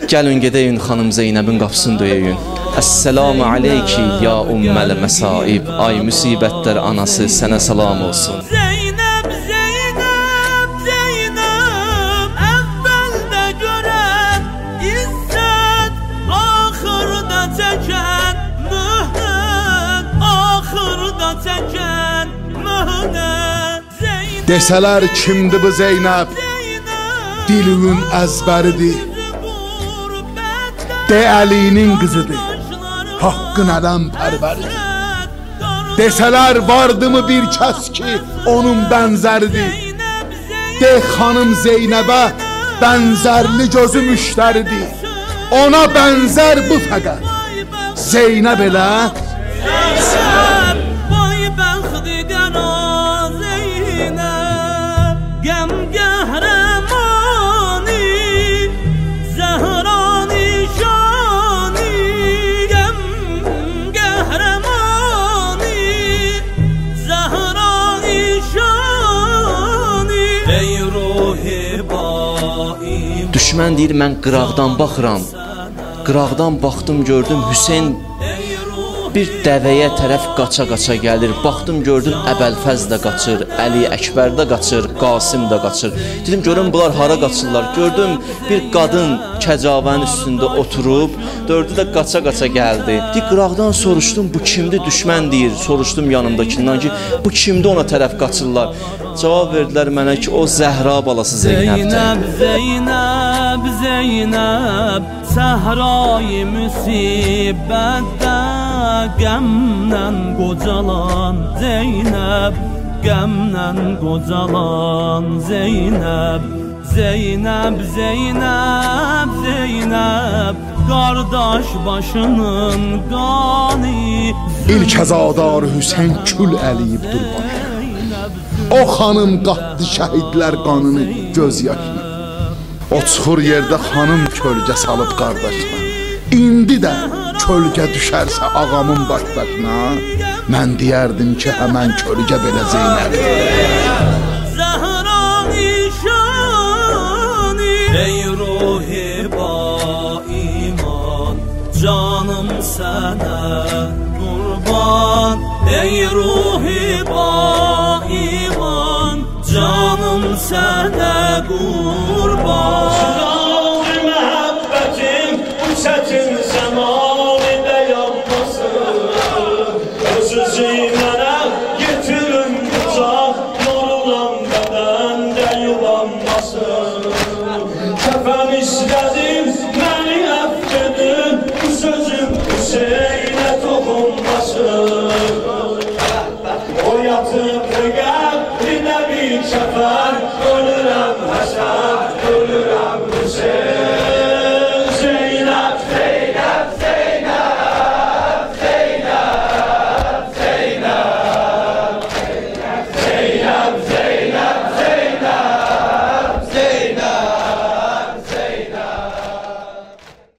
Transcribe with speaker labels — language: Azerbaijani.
Speaker 1: Gəlin gedəyin xanım Zeynəbin qapısını döyəyin. Əssəlamu aleyki ya umməl məsaib. Ay müsibətlər anası, sənə salam olsun.
Speaker 2: Zeynəb, Zeynəb, Zeynəb, əvvəldə görən İzzət, axırda çəkən mühnət, axırda çəkən mühnət.
Speaker 3: Desələr kimdir bu Zeynəb? Dilimin əzbəridir. De Əlinin qızıdır, haqqın ələm pərvəridir. Desələr vardı mı bir kəs ki onun bənzəridir? De xanım Zeynəbə bənzərli gözü müştəridir. Ona bənzər bu fəqət Zeynəb elə
Speaker 2: Zeynəb, vay bəxtidən o Zeynəb, qəm qəhrəmani, Zəhrani şani, qəm qəhrəmani, Zəhrani şani. Ey ruhi baim.
Speaker 1: Düşmən deyir mən qıraqdan baxıram. Qıraqdan baxdım gördüm Hüseyn bir dəvəyə tərəf qaça-qaça gəlir. Baxdım gördüm Əbəlfəz də qaçır, Əli Əkbər də qaçır, Qasım da qaçır. Dedim görüm bunlar hara qaçırlar. Gördüm bir qadın kəcavənin üstündə oturub, dördü də qaça-qaça gəldi. Qıraqdan soruşdum bu kimdir? Düşmən deyir. Soruşdum yanımdakindən ki bu kimdir ona tərəf qaçırlar. Cavab verdilər mənə ki o Zəhra balası Zeynəbdir.
Speaker 2: Zeynəb, Zeynəb, Zeynəb, səhra-i müsibətdə qəmdən qocalan Zeynəb, qəmdən qocalan Zeynəb. Zeynəb, Zeynəb, Zeynəb, qardaş başının qanı.
Speaker 3: İlk əzadar Hüseyn kül əliyib dur başına. O xanım qatdı şəhidlər qanını göz yaşına. O çuxur yerdə xanım kölgə salıb qardaşına. İndi də kölgə düşərsə ağamın başına, mən deyərdim ki həmən kölgə belə Zeynəb.
Speaker 2: Zəhrani şani, ey ruhi ba iman, canım sənə qurban. Ey ruhi ba iman, canım sənə qurban.
Speaker 4: Sınav məhəbbətim bu çətin zəmanədə yanmasın. Özünüzü mənə getirin qucaq, yorulan bədəndə yubanmasın. Kəfən istədim, məni əfv edin, bu sözüm Hüseynə toxunmasın. O yatıb qəbrinə bir kəfən, ölürəm həsəd, ölürəm.